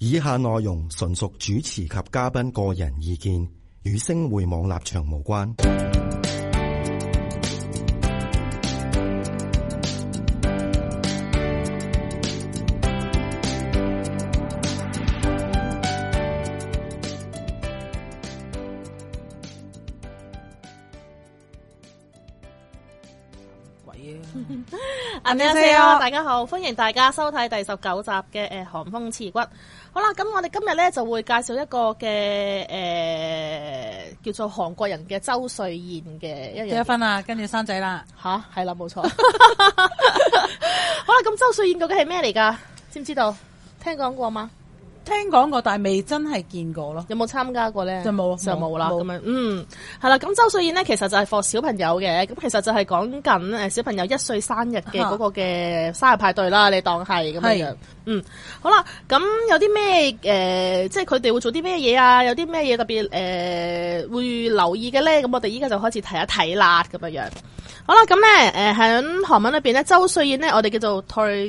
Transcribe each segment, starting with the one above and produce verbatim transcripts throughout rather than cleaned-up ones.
以下內容純屬主持及嘉賓個人意見，與星匯網立場無關。 안녕하세요，大家好，歡迎大家收睇第十九集嘅誒韓風刺骨。好啦，咁我哋今日咧就會介紹一個嘅誒、呃、叫做韓國人嘅周歲宴嘅一樣。 結咗婚啦，跟住生仔啦。 吓，係啦，冇錯。好啦，咁周歲宴究竟係咩嚟噶？知唔知道？聽講過嗎？ 聽講過，但係未真係見過咯。 有冇參加過咧？ 就冇， 就冇啦。咁樣，嗯，係啦。咁周歲宴咧，其實就係 for 小朋友嘅。咁其實就係講緊誒小朋友一歲生日嘅嗰個嘅生日派對啦。你當係咁樣樣。嗯，好啦。咁有啲咩誒，即係佢哋會做啲咩嘢啊？有啲咩嘢特別誒、呃、會留意嘅咧？咁我哋依家就開始睇一睇啦，咁樣樣。好啦，咁咧誒喺韓文裏邊咧，周歲宴咧，我哋叫做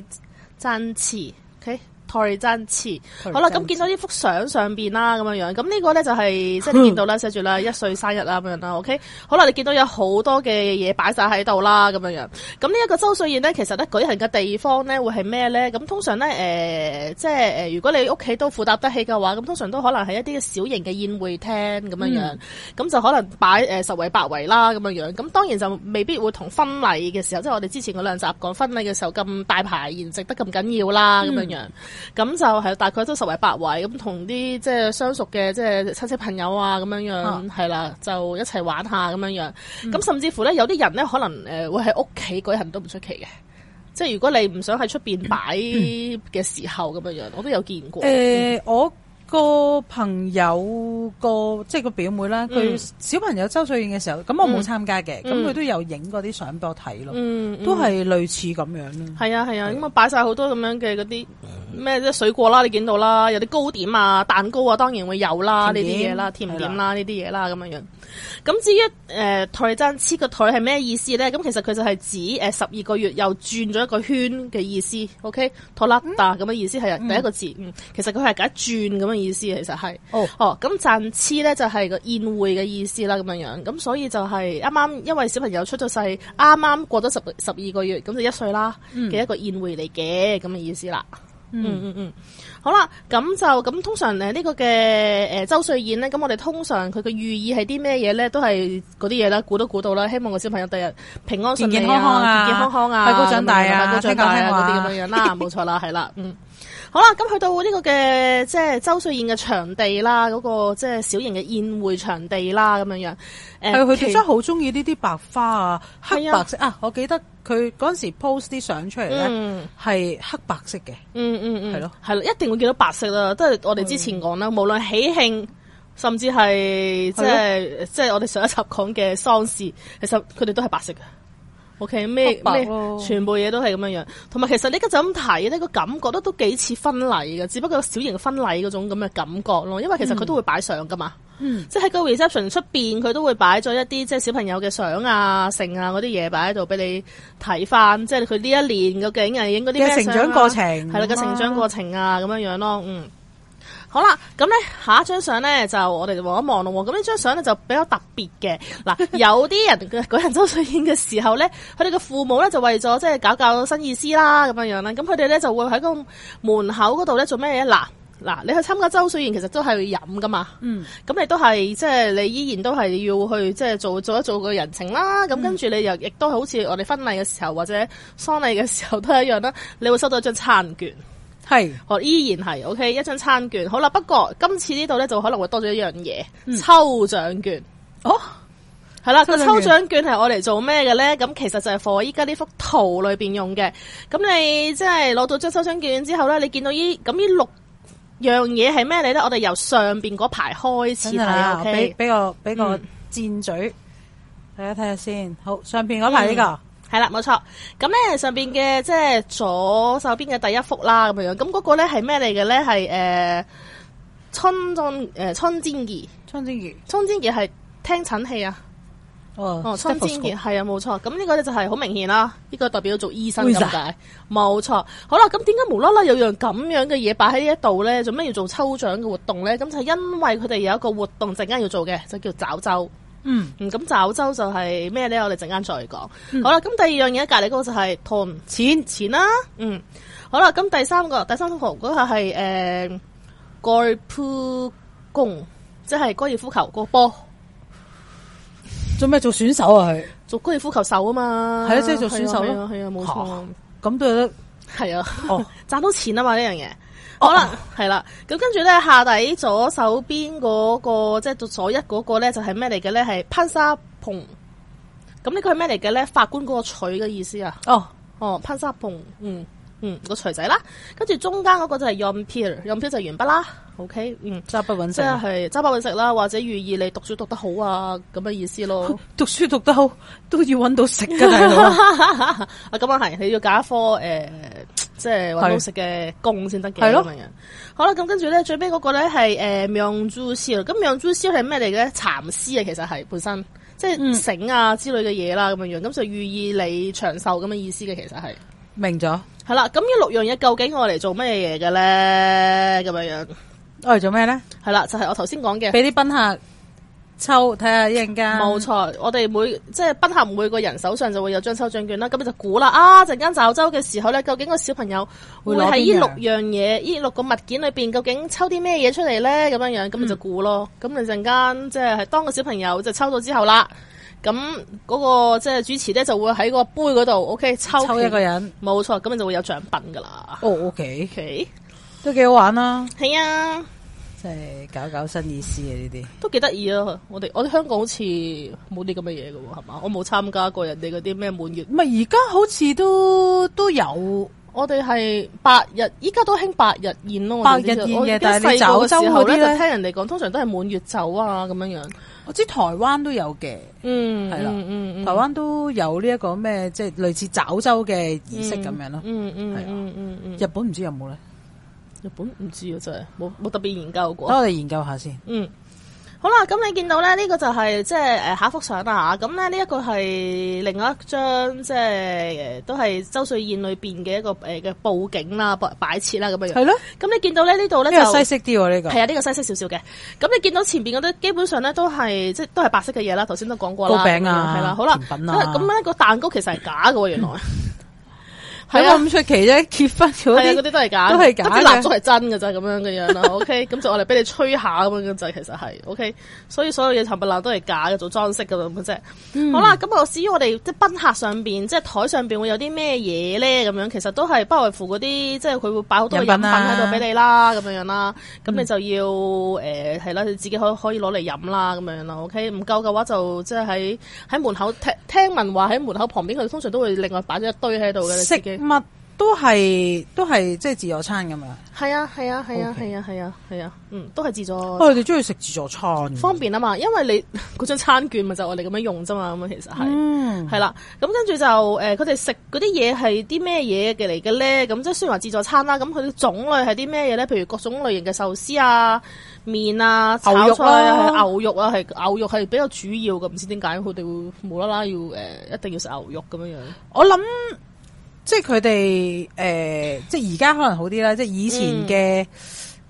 torjanchi。OK。台真詞，好啦，咁見到呢幅相上邊啦，咁樣樣，咁呢個咧就係即係你見到啦，寫住啦一歲生日啦咁樣啦 ，OK， 好啦，你見到有好多嘅嘢擺晒喺度啦，咁樣樣，咁呢一個周歲宴咧，其實咧舉行嘅地方咧會係咩咧？咁通常咧誒、呃，即係誒、呃，如果你屋企都負擔得起嘅話，咁通常都可能係一啲小型嘅宴會廳咁樣樣，咁、嗯、就可能擺誒、呃、十圍八圍啦咁樣樣，咁當然就未必會同婚禮嘅時候，即係我哋之前嗰兩集講婚禮嘅時候咁大排筵席得咁緊要啦，咁、嗯、樣樣。咁就係大概都十圍八圍咁，同啲即係相熟嘅即係親戚朋友啊咁樣樣係啦，就一齊玩下咁樣樣。咁、嗯、甚至乎咧，有啲人咧可能誒會喺屋企舉行都唔出奇嘅。即係如果你唔想喺出邊擺嘅時候咁樣樣，我都有見過。誒、呃， 我個朋友個即係個表妹啦，佢、嗯、小朋友周歲宴嘅時候，咁我冇參加嘅，咁、嗯、佢都有影嗰啲相俾我睇咯，嗯嗯、都係類似咁樣咯。係啊係啊，咁啊擺晒好多咁樣嘅嗰啲咩即係水果啦，你見到啦，有啲糕點啊、蛋糕啊，當然會有啦，呢啲嘢啦，甜點啦，呢啲嘢啦，咁樣樣。咁至於誒台真黐個台係咩意思咧？咁其實佢就係指誒十二個月又轉咗一個圈嘅意思。OK， 托拉達咁嘅意思係第一個字。嗯，其實佢係解轉咁嘅意思，其實係。哦哦，咁讚黐咧就係個宴會嘅意思啦，咁樣樣。咁所以就係啱啱因為小朋友出咗世，啱啱過咗十十二個月，咁就一歲啦嘅一個宴會嚟嘅咁嘅意思啦。嗯嗯嗯，好啦，咁就咁通常誒呢個嘅誒周歲宴咧，咁我哋通常佢嘅寓意係啲咩嘢咧？都係嗰啲嘢啦，估都估到啦。希望個小朋友第日平安順利啊，健健康康啊，健健康康啊，快高長大啊，快高長大啊嗰啲咁樣樣啦，冇錯啦，係啦，嗯。好啦，咁去到呢個嘅即係周歲宴嘅場地啦，嗰、那個即係小型嘅宴會場地啦，咁樣樣。誒， 佢哋真係好中意呢啲白花啊，黑白色啊，啊！我記得佢嗰陣時 post 啲相出嚟咧，係、嗯、黑白色嘅。嗯嗯嗯，係咯，係咯， 一定會見到白色啦。都係我哋之前講啦、嗯，無論喜慶，甚至係即係即係我哋上一集講嘅喪事，其實佢哋都係白色嘅。OK， 咩咩，全部嘢都係咁樣樣，同埋其實呢個就咁睇呢個感覺都都幾似婚禮嘅，只不過小型婚禮嗰種咁嘅感覺咯。因為其實佢都會擺相噶嘛，嗯、即係喺個 reception 出邊佢都會擺咗一啲即係小朋友嘅相啊、剩啊嗰啲嘢擺喺度俾你睇翻，即係佢呢一年究竟係影嗰啲咩相啊， 成長過程係啦，個成長過程啊咁樣樣咯，嗯。好啦，咁咧下一張相咧就我哋就望一望咯。咁呢張相咧就比較特別嘅。嗱，有啲人嘅舉行周歲宴嘅時候咧，佢哋嘅父母咧就為咗即係搞搞新意思啦，咁樣樣啦。咁佢哋咧就會喺個門口嗰度咧做咩嘢？嗱嗱，你去參加周歲宴其實都係要飲噶嘛。嗯。咁你都係即係你依然都係要去即係做做一做個人情啦。咁、嗯、跟住你又亦都好似我哋婚禮嘅時候或者喪禮嘅時候都係一樣啦。你會收到一張餐券。係，我依然係 OK 一張餐券。好啦，不過今次呢度咧就可能會多咗一樣嘢、嗯，抽獎券。哦，係啦，個抽獎券係我嚟做咩嘅咧？咁其實就係 for 依家呢幅圖裏邊用嘅。咁你即係攞到張抽獎券之後咧，你見到依咁呢六樣嘢係咩嚟咧？我哋由上邊嗰排開始睇，俾俾個俾個箭嘴，大家睇下先。好，上邊嗰排呢個。嗯係啦，冇錯。咁咧上邊嘅即係左手邊嘅第一幅啦，咁樣樣。咁嗰個咧係咩嚟嘅咧？係誒春裝誒春煎儀， 春煎儀， 春煎儀係聽診器啊。 哦， 哦，春天嘅係啊，冇錯。咁呢個咧就係好明顯啦，呢、呢個代表做醫生咁解，冇錯。好啦，咁點解無啦啦有樣咁樣嘅嘢擺喺呢一度咧？做咩要做抽獎嘅活動咧？咁就係因為佢哋有一個活動陣間要做嘅，就叫找周。 嗯， 咁找周就係咩咧？我哋陣間再講。嗯、好啦，咁第二樣嘢隔籬嗰個就係돈錢錢啦。嗯，好啦，咁第三個第三幅圖嗰個係誒골프 공，即係高爾夫球個波。 做咩做選手啊？佢做高爾夫球手啊嘛， 係啊，即係做選手咯， 係啊，冇錯。 咁都有得係啊， 哦， 賺到錢啊嘛呢樣嘢。好啦，係啦，咁跟住咧下底左手邊嗰個即係左一嗰個咧就係咩嚟嘅咧？係판사봉。咁呢個係咩嚟嘅咧？法官嗰個錘嘅意思啊。哦哦，판사봉，嗯嗯個錘仔啦。跟住中間嗰個就係연필，연필就係鉛筆啦。OK， 嗯，揸筆揾食，即係揸筆揾食啦，或者寓意你讀書讀得好啊咁嘅意思咯。讀書讀得好都要揾到食噶，大佬。啊，咁啊係，你要揀一科誒、呃，即係揾到食嘅工先得嘅。係咯，咁樣。好啦，咁跟住咧最尾嗰個咧係誒명주실，咁명주실係咩嚟嘅咧？蠶絲啊，其實係本身即係繩啊之類嘅嘢啦，咁樣樣，咁就寓意你長壽咁嘅意思嘅，其實係。明咗。係啦，咁呢六樣嘢究竟我嚟做咩嘢嘅咧？咁樣樣。我嚟做咩咧？係啦，就係、是、我頭先講嘅，俾啲賓客抽睇下一陣間。冇錯，我哋每即係賓客每個人手上就會有張抽獎券啦。咁你就估啦，啊陣間找周嘅時候咧，究竟個小朋友會喺呢六樣嘢、呢六個物件裏邊，究竟抽啲咩嘢出嚟咧？咁樣樣，咁你就估咯。咁、嗯、你陣間即係當個小朋友就抽到之後啦，咁嗰個即係主持咧就會喺個杯嗰度 ，OK 抽抽一個人，冇錯，咁你就會有獎品噶啦。哦 ，OK，OK，、okay. okay. 都幾好玩啦。係啊。即係搞搞新意思啊！呢啲都幾得意啊！我哋我哋香港好似冇啲咁嘅嘢㗎喎，係嘛？我冇參加過人哋嗰啲咩滿月。唔係而家好似都都有，我哋係八日，依家都興八日宴咯。八日宴嘅，但係你找周嗰啲咧，就聽人哋講，通常都係滿月酒啊咁樣樣。我知台灣都有嘅，嗯，係啦，嗯嗯，台灣都有呢一個咩，即係類似找周嘅儀式咁樣咯。嗯嗯，係啊，嗯嗯嗯。日本唔知有冇咧？日本唔知啊，真係冇冇特別研究過。等我哋研究下先。嗯，好啦，咁你見到咧呢、這個就係、是、即係誒下一幅相啦吓。咁咧呢一個係另外一張即係誒都係周歲宴裏邊嘅一個誒嘅布景啦、擺設啦咁樣樣。係咯。咁你見到咧呢度咧就西式啲喎呢個。係啊，呢、這個西式少少嘅。咁你見到前邊嗰啲基本上咧都係即係都係白色嘅嘢啦。頭先都講過啦。糕餅啊，係啦，好啦。甜品啊。咁咧個蛋糕其實係假嘅喎，原來。係啊，咁出奇啫！結婚嗰啲，嗰啲都係假，都係假嘅。啲蠟燭係真嘅咋，咁樣嘅樣啦。OK，咁就我嚟俾你吹下咁樣嘅就，其實係 OK。所以所有嘢冚唪唥都係假嘅，做裝飾嘅咁啫。嗯、好啦，咁我至於我哋即係賓客上邊，即係台上邊會有啲咩嘢咧？咁樣其實都係不外乎嗰啲，即係佢會擺好多飲品喺度俾你啦，咁樣樣啦。咁你就要誒係啦，你自己可可以攞嚟飲啦，咁樣啦。OK，唔夠嘅話就即係喺喺門口聽聽聞話喺門口旁邊，佢通常都會另外擺咗一堆喺度嘅。自己乜都係都係即係自助餐咁樣。係啊係啊係啊係啊係啊係啊，嗯，都係自助。我哋中意食自助餐，方便啊嘛，因為你嗰張餐券咪就我哋咁樣用啫嘛，咁啊其實係，嗯，係啦。咁跟住就誒，佢哋食嗰啲嘢係啲咩嘢嘅嚟嘅咧？咁即係雖然話自助餐啦，咁佢啲種類係啲咩嘢咧？譬如各種類型嘅壽司啊、麵啊、炒菜啊、牛肉啊，係牛肉係比較主要嘅，唔知點解佢哋會無啦啦要誒、呃、一定要食牛肉咁樣樣。我諗。即係佢哋誒，即係而家可能好啲啦。即係以前嘅、嗯、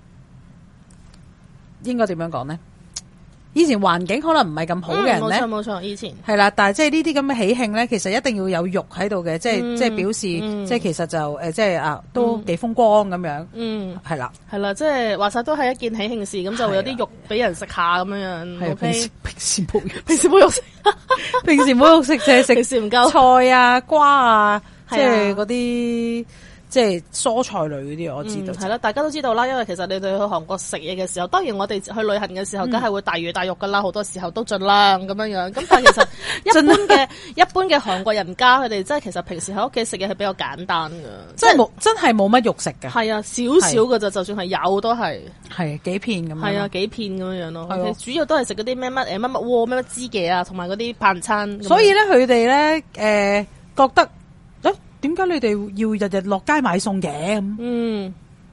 應該點樣講咧？以前環境可能唔係咁好嘅人咧，冇錯冇錯。以前係啦，但係即係呢啲咁嘅喜慶咧，其實一定要有肉喺度嘅，即係、嗯、即係表示，嗯、即係其實就誒、呃，即係啊，都幾風光咁樣。嗯，係啦，係啦，即係話晒都係一件喜慶事，咁就會有啲肉俾人食下咁樣樣。係、okay? 平時平時冇肉，平時冇肉食，平時冇肉食，淨係食唔夠菜啊、瓜啊。即係嗰啲，即係蔬菜類嗰啲，我知道。係、嗯、啦，大家都知道啦，因為其實你哋去韓國食嘢嘅時候，當然我哋去旅行嘅時候，梗係會大魚大肉噶啦，好、嗯、多時候都盡量咁樣樣。咁但係其實一般嘅一般嘅韓國人家，佢哋真係其實平時喺屋企食嘢係比較簡單噶，即係冇真係冇乜肉食嘅。係啊，少少噶咋，就算係有都係係幾片咁樣。係啊，幾片咁樣樣咯。Okay? 主要都係食嗰啲咩乜誒乜乜鍋咩乜枝嘅啊，同埋嗰啲飯餐。所以咧，佢哋咧誒覺得。點解你哋要日日落街買餸嘅？嗯，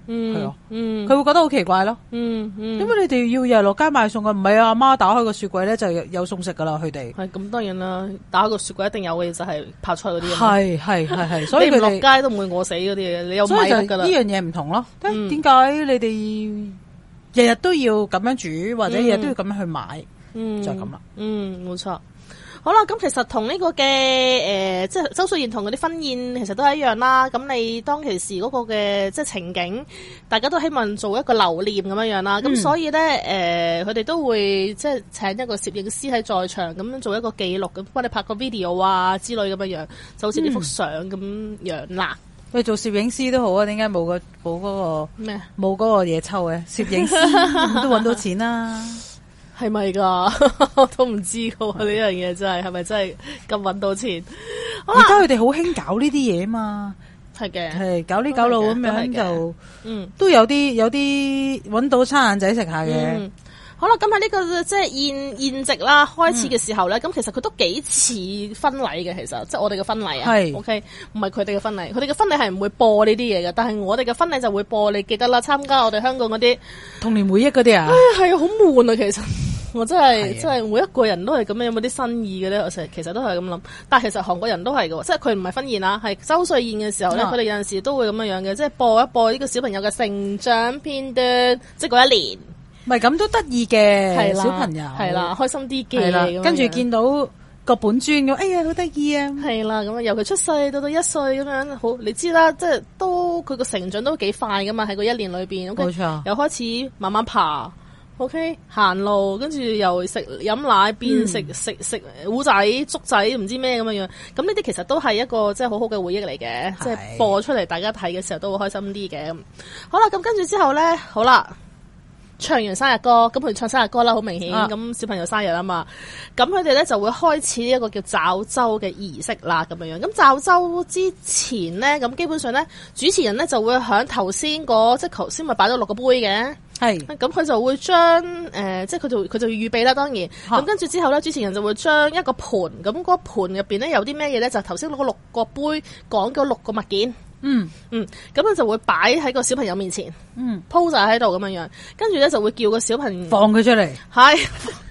嗯，係啊， 嗯， 佢會覺得好奇怪咯。 嗯嗯， 點解你哋要日日落街買餸㗎？唔係啊，阿媽打開個雪櫃咧就有有餸食噶啦，佢哋係咁當然啦，打開個雪櫃一定有嘅就係泡菜嗰啲。 係係係係，所以佢哋落街都唔會餓死嗰啲嘢，你有米得噶啦。 呢樣嘢唔同咯。點解你哋日日都要咁樣煮，或者日日都要咁樣去買？嗯，就係咁啦。 嗯，冇錯。好啦，咁其實同呢個嘅誒、呃，即係周瑞賢同嗰啲婚宴其實都係一樣啦。咁你當其時嗰個嘅即係情景，大家都希望做一個留念咁樣樣啦。咁、嗯、所以咧，誒、呃，佢哋都會即係請一個攝影師喺在，在場，咁做一個記錄，咁幫你拍個 video 啊之類咁樣樣，就好似呢幅相咁樣啦。 喂、嗯，做攝影師都好啊，點解冇個冇嗰個咩冇嗰個嘢抽嘅攝影師都搵到錢啦、啊？ 係咪噶？我都唔知噶呢樣嘢真係係咪真係咁搵到錢？ 而家佢哋好興搞呢啲嘢嘛， 係嘅， 係搞呢搞路咁樣就， 嗯，都有啲有啲搵到餐晏仔食下嘅。 嗯好啦，咁喺呢個即係宴宴席啦，開始嘅時候咧，咁、嗯、其實佢都幾似婚禮嘅，其實即係我哋嘅婚禮啊。係 ，OK，唔係佢哋嘅婚禮，佢哋嘅婚禮係唔會播呢啲嘢嘅，但係我哋嘅婚禮就會播。你記得啦，參加我哋香港嗰啲童年回憶嗰啲啊。 唉，係好悶啊，其實我真係真係每一個人都係咁樣，有冇啲新意嘅咧？我成其實都係咁諗，但係其實韓國人都係嘅，即係佢唔係婚宴啦，係周歲宴嘅時候咧，佢哋有陣時都會咁樣樣嘅，即係播一播呢個小朋友嘅成長片段，即係嗰一年。 唔係咁都得意嘅，小朋友係啦，開心啲嘅， 跟住見到個本尊咁，哎呀好得意啊！ 係啦，咁啊由佢出世到到一歲咁樣，好你知啦，即係都佢個成長都幾快噶嘛，喺個一年裏邊，冇錯，由開始慢慢爬 ，OK 行路，跟住由食飲奶變食、嗯、食食糊仔粥仔唔知咩咁樣樣，咁呢啲其實都係一個即係好好嘅回憶嚟嘅，即係播出嚟大家睇嘅時候都會開心啲嘅。好啦，咁跟住之後咧，好啦。唱完生日歌，咁佢唱生日歌啦，好明顯。咁、啊、小朋友生日啊嘛，咁佢哋咧就會開始一個叫抓周嘅儀式啦，咁樣樣。咁抓周之前咧，咁基本上咧，主持人咧就會響頭先嗰，即係頭先咪擺咗六個杯嘅，係。咁佢就會將誒、呃，即係佢就佢就要預備啦，當然。咁跟住之後咧，主持人就會將一個盤，咁嗰個盤入邊咧有啲咩嘢咧？就頭先嗰六個杯講咗六個物件。嗯嗯，咁樣就會擺喺個小朋友面前，嗯，鋪晒喺度咁樣樣，跟住咧就會叫個小朋友放佢出嚟， 係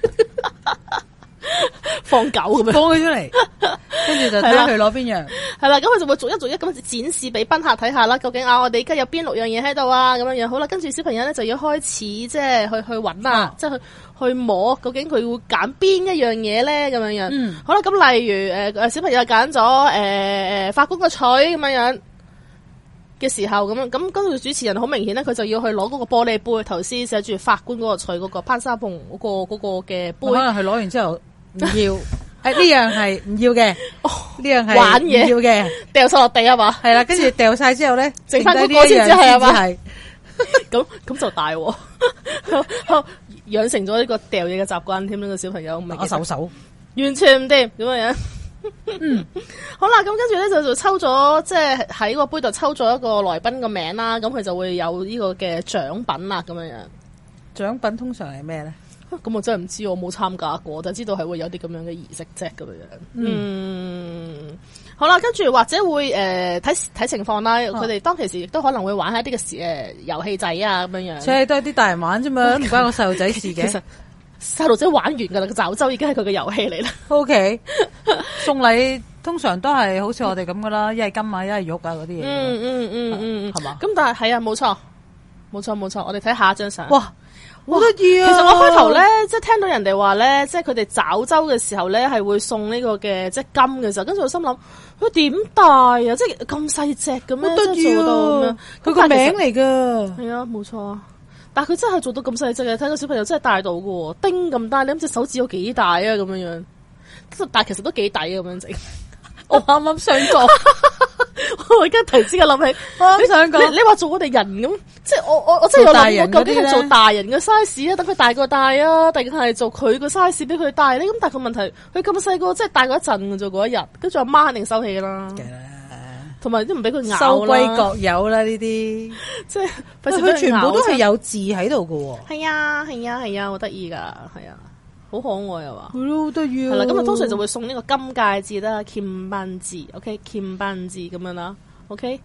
放狗咁樣， 放佢出嚟，跟住就睇下佢攞邊樣， 係啦，咁佢就會逐一逐一咁展示俾賓客睇下啦，究竟啊我哋而家有邊六樣嘢喺度啊，咁樣樣，好啦，跟住小朋友咧就要開始即係去去揾啊，即係去去摸，究竟佢會揀邊一樣嘢咧，咁樣樣，嗯，好啦，咁例如誒誒、呃、小朋友揀咗誒誒法官個錘咁樣樣。嘅時候咁樣，咁跟住主持人好明顯咧，佢就要去攞嗰個玻璃杯，頭先寫住法官嗰個錘嗰個潘沙鳳嗰個嗰個嘅杯，可能係攞完之後唔要，誒呢樣係唔要嘅，呢樣係玩嘢要嘅， 掉晒落地啊嘛， 係啦，跟住掉晒之後咧， 剩翻嗰個先至係啊嘛，咁咁就大喎，養成咗呢個掉嘢嘅習慣添，呢個小朋友唔係手手， 完全唔掂咁樣。嗯，好啦，咁跟住咧就就抽咗，即係喺個杯度抽咗一個來賓個名啦，咁佢就會有呢個嘅獎品啦，咁樣樣。 獎品通常係咩咧？ 咁我真係唔知，我冇參加過，就知道係會有啲咁樣嘅儀式啫，咁樣樣。嗯，嗯好啦，跟住或者會誒睇睇情況啦，佢哋當其時亦都可能會玩一啲嘅誒遊戲仔啊，咁樣樣。 即係都係啲大人玩啫嘛，唔關我細路仔事嘅。 其實細路仔玩完噶啦，個抓周已經係佢嘅遊戲嚟啦。 O K，送禮通常都係好似我哋咁噶啦，一係金啊，一係玉啊嗰啲嘢。 嗯嗯嗯嗯，係嘛？咁吧但係係啊，冇錯，冇錯冇錯。我哋睇下一張相。 哇，好得意啊！ 其實我開頭咧，即係聽到人哋話咧，即係佢哋抓周嘅時候咧，係會送呢個嘅即係金嘅時候，跟住我心諗佢點戴啊？即係咁細隻咁樣， 得意做到咁樣， 佢個名嚟噶。 係啊，冇錯。但係佢真係做到咁細隻嘅，睇個小朋友真係戴到嘅，丁咁大，你諗隻手指有幾大啊？咁樣樣，但係其實都幾抵咁樣整。我啱啱想講，我而家突然之間諗起，我啱想講，你話做我哋人咁，即係我我我真係有諗過，究竟係做大人嘅 size 啊，等佢大個戴啊，定係做佢個 size 俾佢戴咧？咁但係個問題，佢咁細個，即係戴過一陣嘅啫，嗰一日，跟住阿媽肯定收起啦。同埋都唔俾佢咬啦， 收歸各有啦呢啲，即係佢全部都係有字喺度嘅。係啊係啊係啊，好得意噶，係啊，好可愛啊嘛。 係咯，好得意啊。 係啦，咁啊通常就會送呢個金戒指啦，鍵扳字 ，OK，鍵扳字咁樣啦 ，OK。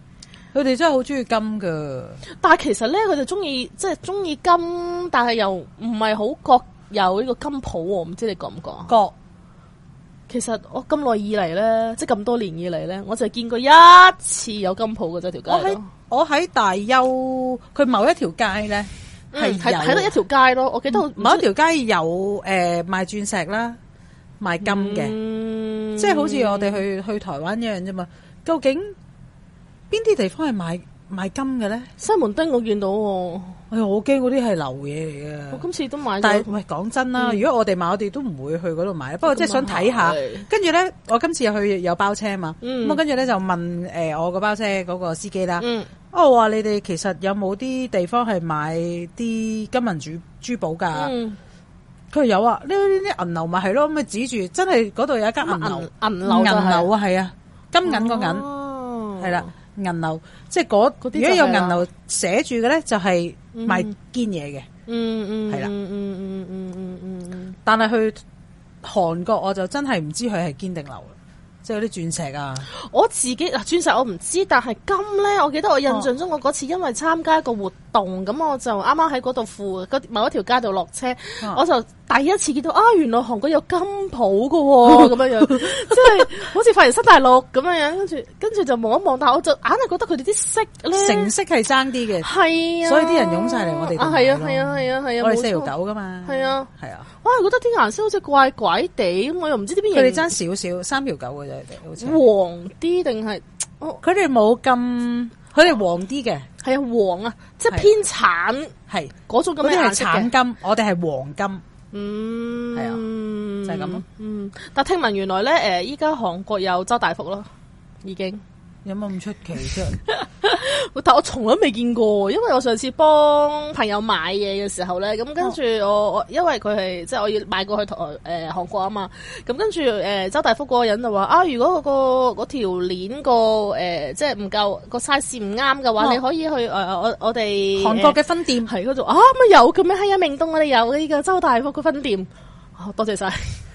佢哋真係好中意金噶。 但係其實咧，佢哋中意即係中意金，但係又唔係好覺有呢個金鋪喎。唔知你覺唔覺啊？ 覺。 其實我咁耐以嚟咧，即係咁多年以嚟咧，我就係見過一次有金鋪嘅啫條街。 我喺我喺大邱，佢某一條街咧係係喺得一條街咯。我記得某一條街有誒、呃、賣鑽石啦，賣金嘅，嗯、即係好似我哋去去台灣一樣啫嘛。究竟邊啲地方係賣賣金嘅咧？西門町我見到喎。 哎呀，我驚嗰啲係流嘢嚟嘅。 我今次都買咗。 但係喂，講真啦，嗯、如果我哋買，我哋都唔會去嗰度買。不過即係想睇下。跟住咧，我今次又去有包車嘛。咁、嗯、我跟住咧就問誒、呃、我個包車嗰個司機啦。嗯、我話你哋其實有冇啲地方係買啲金銀珠珠寶㗎？佢話、嗯、有啊，呢啲銀樓咪係咯，咁咪指住真係嗰度有一間銀樓，銀樓銀樓啊，係啊，金銀個銀係啦。銀樓即係嗰，如果有銀樓寫住嘅咧，就係賣堅嘢嘅。嗯嗯，係啦。嗯嗯嗯嗯嗯嗯嗯。但係去韓國我就真係唔知佢係堅定流，即係嗰啲鑽石啊。我自己嗱鑽石我唔知，但係金咧，我記得我印象中我嗰次因為參加一個活動，咁、哦、我就啱啱喺嗰度附某一條街度落車，哦、我就第一次見到啊，原來韓國有金鋪噶喎，咁樣樣，即係好似發現新大陸咁樣樣，跟住跟住就望一望，但係我就硬係覺得佢哋啲色咧，成色係爭啲嘅，係啊，所以啲人湧晒嚟我哋度買咯，係啊係啊係啊係啊，我哋四條九噶嘛，係啊係啊，我係覺得啲顏色好似怪怪地，咁我又唔知啲邊嘢，佢哋爭少少，三條九嘅啫，好似黃啲定係，佢哋冇咁。佢哋黃啲嘅，係啊黃啊，即係偏橙，係嗰種咁嘅顏色嘅。嗰啲係橙金，我哋係黃金。嗯，係啊，就係咁咯。嗯，但聽聞原來咧，誒，依家韓國有周大福咯，已經。有冇咁出奇啫？但我從來未見過，因為我上次幫朋友買嘢嘅時候咧，咁跟住我我因為佢係即係我要買過去台誒韓國啊嘛，咁跟住誒周大福嗰個人就話啊，如果嗰個嗰條鏈個誒即係唔夠個 size 唔啱嘅話，哦、你可以去誒、呃、我我哋韓國嘅分店係嗰度啊，咪有嘅咩？係啊，明洞我哋有呢個周大福嘅分店，哦、多謝晒。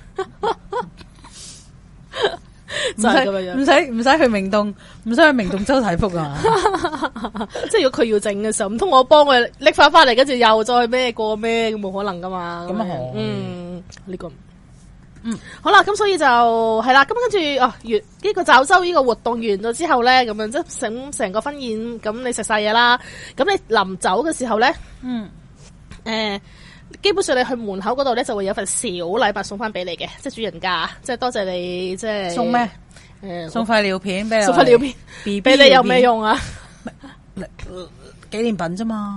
唔使唔使唔使去明洞，唔使去明洞周大福啊！即係如果佢要整嘅時候，唔通我幫佢拎翻翻嚟，跟住又再咩過咩，咁冇可能噶嘛？咁啊好，嗯，呢、這個，嗯，好啦，咁所以就係啦，咁跟住哦，完呢、這個廣州呢個活動完咗之後咧，咁樣即係成成個婚宴，咁你食晒嘢啦，咁你臨走嘅時候咧，嗯，誒、呃。基本上你去門口嗰度咧，就會有份小禮物送翻俾你嘅，即係主人家，即係多謝你，即係送咩？誒、呃，送塊尿片俾你，送塊尿片俾 B B 你有咩用啊？紀念品啫嘛，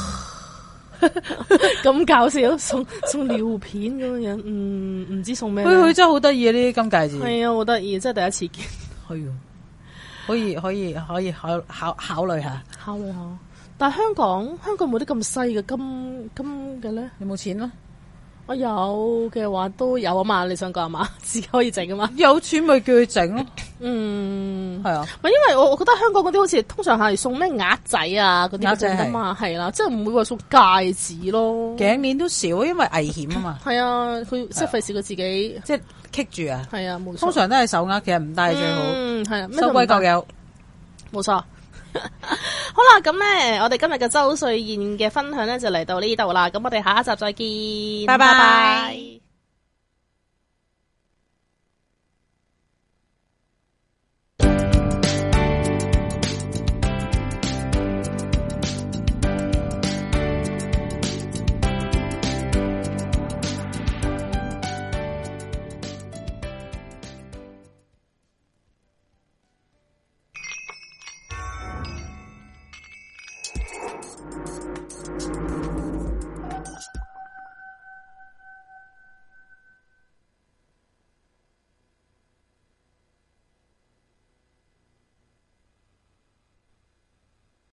咁搞笑，送送尿片咁樣，嗯，唔知送咩？佢佢真係好得意啊！呢啲金戒指係啊，好得意，真係第一次見，係啊，可以可以可以考考考慮下，考慮下。但係香港，香港冇啲咁細嘅金金嘅咧，有冇錢咯？我有嘅話都有啊嘛，你想講啊嘛，自己可以整啊嘛，有錢咪叫佢整咯。嗯，係啊，唔係因為我我覺得香港嗰啲好似通常係送咩鴨仔啊嗰啲嗰種噶嘛，係啦，即係唔會話送戒指咯，頸鏈都少，因為危險啊嘛。係啊，佢即係費事佢自己即係棘住啊。係啊，冇錯。通常都係手鐲，其實唔戴最好。嗯，係啊，收歸各有，冇錯。好啦，咁咧，我哋今日嘅周歲宴嘅分享咧就嚟到呢度啦，咁我哋下一集再見，拜拜。拜拜。